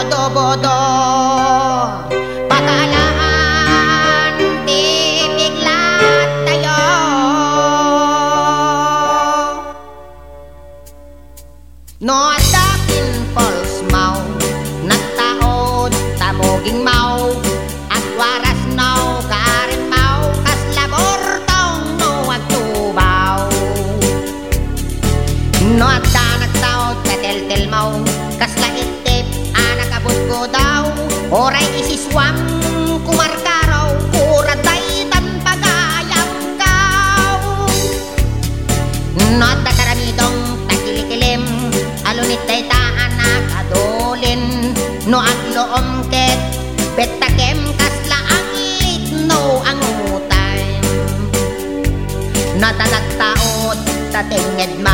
bodo-bodo pagkalaan ti biglat tayo no adakin false mau nagtaod tamoging mau at waras now karin mau kas labor tong no agtubaw no adda nagtaod katel-tel mau kas laitip anak abot ko daw oray isiswam kumarkaraw kuraday tan pagayang kaw no adda karamidong takilikilim alunit day taan nakadolin no agloom ket betakem kasla ang litno ang utay natanagtaot tatinged ma